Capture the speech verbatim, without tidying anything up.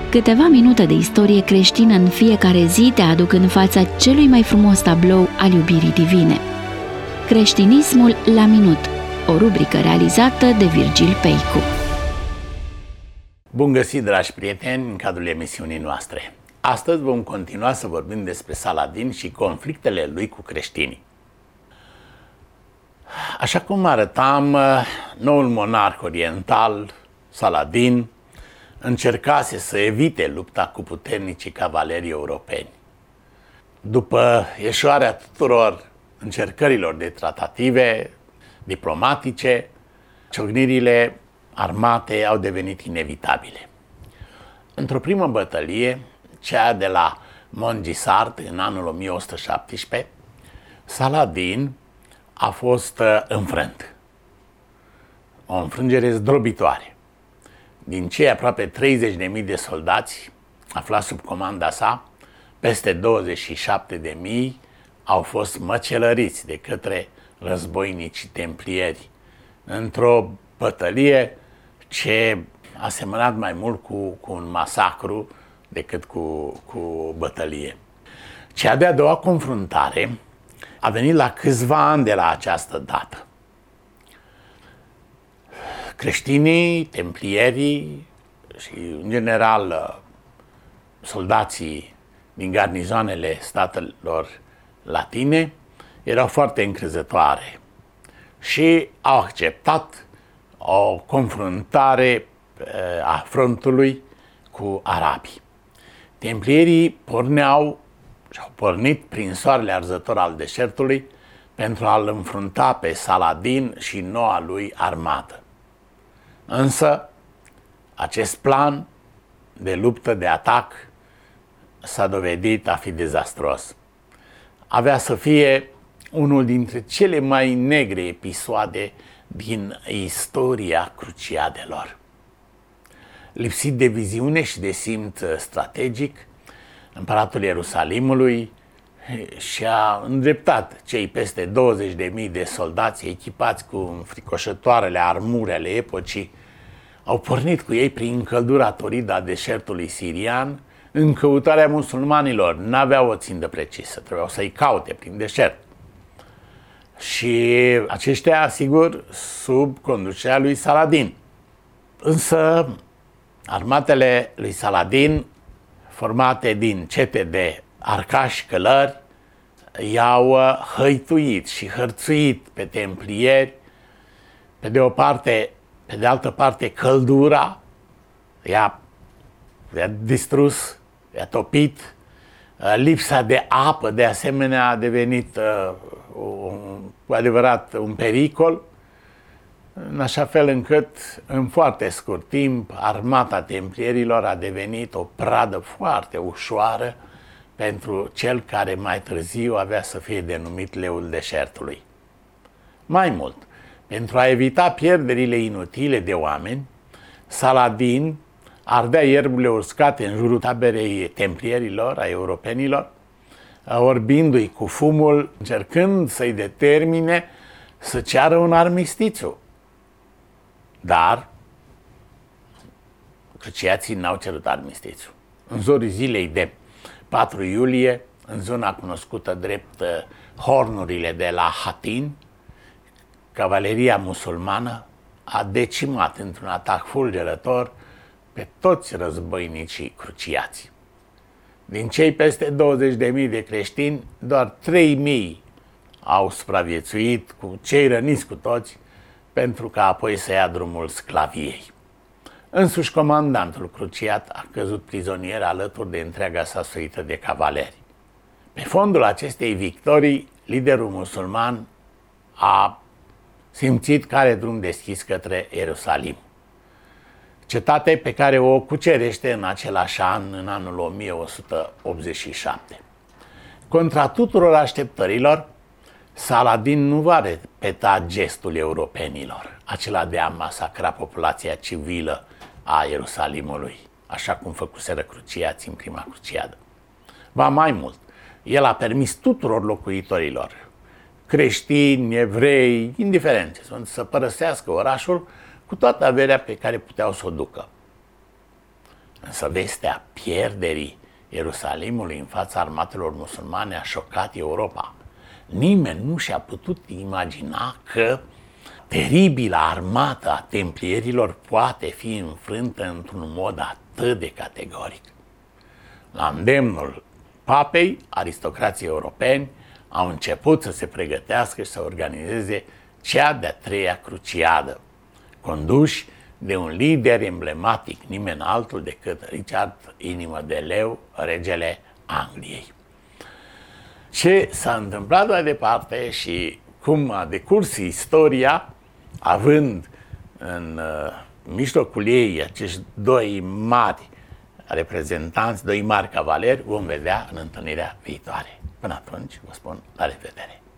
Câteva minute de istorie creștină în fiecare zi te aduc în fața celui mai frumos tablou al iubirii divine. Creștinismul la minut, o rubrică realizată de Virgil Peicu. Bun găsit, dragi prieteni, în cadrul emisiunii noastre. Astăzi vom continua să vorbim despre Saladin și conflictele lui cu creștinii. Așa cum arătam, noul monarh oriental, Saladin, încercase să evite lupta cu puternicii cavaleri europeni. După eșuarea tuturor încercărilor de tratative diplomatice, ciocnirile armate au devenit inevitabile. Într-o primă bătălie, cea de la Montgisart în anul o mie o sută șaptesprezece, Saladin a fost înfrânt. O înfrângere zdrobitoare. Din cei aproape treizeci de mii de soldați aflați sub comanda sa, peste douăzeci și șapte de mii au fost măcelăriți de către războinicii templieri într-o bătălie ce a semănat mai mult cu, cu un masacru decât cu, cu bătălie. Cea de-a doua confruntare a venit la câțiva ani de la această dată. Creștinii, templierii și, în general, soldații din garnizoanele statelor latine erau foarte încrezătoare și au acceptat o confruntare a frontului cu arabii. Templierii porneau și au pornit prin soarele arzător al deșertului pentru a-l înfrunta pe Saladin și noua lui armată. Însă, acest plan de luptă, de atac, s-a dovedit a fi dezastruos. Avea să fie unul dintre cele mai negre episoade din istoria cruciadelor. Lipsit de viziune și de simț strategic, împăratul Ierusalimului și-a îndreptat cei peste douăzeci de mii de soldați echipați cu înfricoșătoarele armuri ale epocii, au pornit cu ei prin căldura toridă a deșertului sirian în căutarea musulmanilor. N-aveau o țintă precisă, trebuiau să-i caute prin deșert. Și aceștia, sigur, sub conducerea lui Saladin. Însă, armatele lui Saladin, formate din cete de arcași călări, i-au hăituit și hărțuit pe templieri. Pe de o parte, pe de altă parte, căldura i-a, i-a distrus, i-a topit. Lipsa de apă, de asemenea, a devenit uh, un, cu adevărat un pericol, în așa fel încât, în foarte scurt timp, armata templierilor a devenit o pradă foarte ușoară pentru cel care mai târziu avea să fie denumit leul deșertului. Mai mult, pentru a evita pierderile inutile de oameni, Saladin ardea ierburile uscate în jurul taberei templierilor, a europenilor, orbindu-i cu fumul, încercând să-i determine să ceară un armistițiu. Dar cruciații n-au cerut armistițiu. În zorii zilei de patru iulie, în zona cunoscută drept Hornurile de la Hattin, cavaleria musulmană a decimat într-un atac fulgerător pe toți războinicii cruciați. Din cei peste douăzeci de mii de creștini, doar trei mii au supraviețuit, cu cei răniți cu toți, pentru ca apoi să ia drumul sclaviei. Însuși comandantul cruciat a căzut prizonier alături de întreaga sa suită de cavaleri. Pe fondul acestei victorii, liderul musulman a simțit că are drum deschis către Ierusalim, cetate pe care o cucerește în același an, în anul o mie o sută optzeci și șapte. Contra tuturor așteptărilor, Saladin nu va repeta gestul europenilor, acela de a masacra populația civilă a Ierusalimului, așa cum făcuseră cruciații în prima cruciadă. Va mai mult, el a permis tuturor locuitorilor, creștini, evrei, indiferent ce sunt, să părăsească orașul cu toată averea pe care puteau să o ducă. Însă vestea pierderii Ierusalimului în fața armatelor musulmane a șocat Europa. Nimeni nu și-a putut imagina că teribila armată a templierilor poate fi înfrântă într-un mod atât de categoric. La îndemnul papei, aristocrații europeni au început să se pregătească și să organizeze cea de-a treia cruciadă, conduși de un lider emblematic, nimeni altul decât Richard Inimă de Leu, regele Angliei. Ce s-a întâmplat mai departe și cum a decurs istoria, având în uh, mijlocul ei acești doi mari reprezentanți, doi mari cavaleri, vom vedea în întâlnirea viitoare. Până atunci, vă spun la revedere!